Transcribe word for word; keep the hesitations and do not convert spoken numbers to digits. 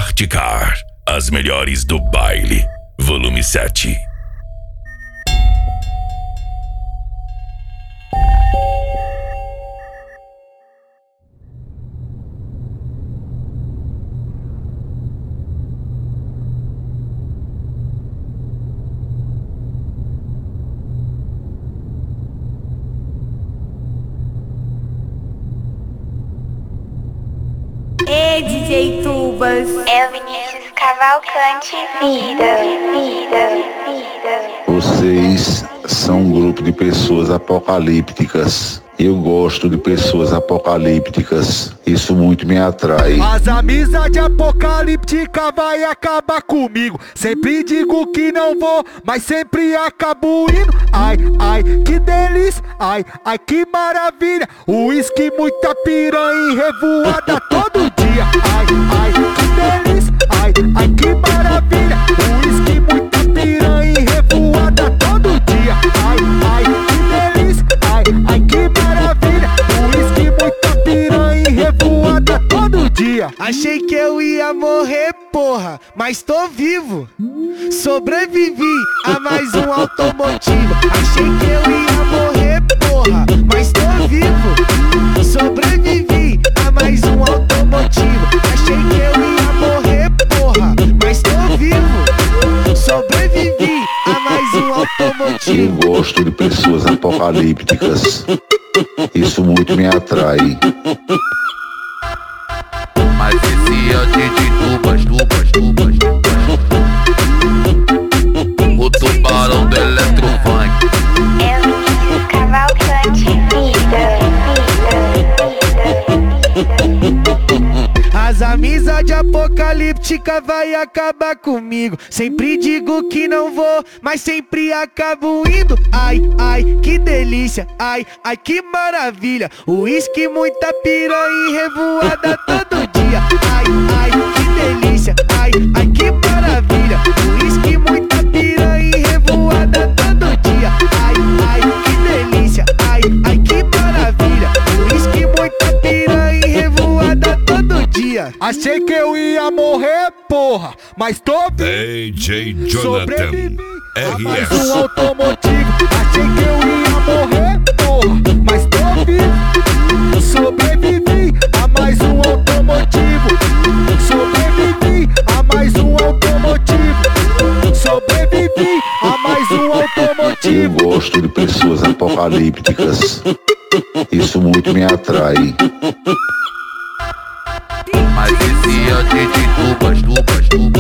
Art Car, as melhores do baile, volume sete. Ei, D J Tubas, é o Vinícius Cavalcante. Vida, vida, vida. Vocês são um grupo de pessoas apocalípticas. Eu gosto de pessoas apocalípticas. Isso muito me atrai. As amizades apocalípticas vai acabar comigo. Sempre digo que não vou, mas sempre acabo indo. Ai, ai, que delícia. Ai, ai, que maravilha. Uísque, muita piranha e revoada todo dia. Ai, ai, que delícia. Ai, ai, que maravilha. Uísque, muita piranha e revoada todo dia. Ai, ai, que delícia. Ai, ai, que maravilha. Uísque, muita piranha e revoada todo dia. Achei que eu ia morrer, porra, mas tô vivo. Sobrevivi a mais um automotivo. Achei que eu ia morrer, porra, mas tô vivo. Sobrevivi a mais um automotivo. Achei que eu ia morrer, porra, mas tô vivo. Sobrevivi a mais um automotivo. Eu gosto de pessoas apocalípticas. Isso muito me atrai. Mas esse é o D J Tubas, Tubas, Tubas, Tubas. O tubarão do Eletrofunk. É o Vinícius Cavalcante. Vida, vida, vida. As amizades apocalípticas vai acabar comigo. Sempre digo que não vou, mas sempre acabo indo. Ai, ai, que delícia. Ai, ai, que maravilha. Uísque, muita piranha e revoada todo dia. Ai, ai, que delícia. Ai, ai, que maravilha. Uísque, muita piranha e revoada todo dia. Ai, ai, que delícia. Ai, ai, que maravilha. Uísque, muita piranha e revoada todo dia. Achei que eu ia morrer, porra, mas tô vivo. D J Jonathan Sobrevivi a mais R S. um automotivo. Achei que eu ia morrer, porra, mas tô vivo. Sobrevivi a mais um automotivo. Sobrevivi a mais um automotivo. Sobrevivi a mais um Eu automotivo. gosto de pessoas apocalípticas. Isso muito me atrai. Mas esse é o D J Tubas, Tubas, Tubas.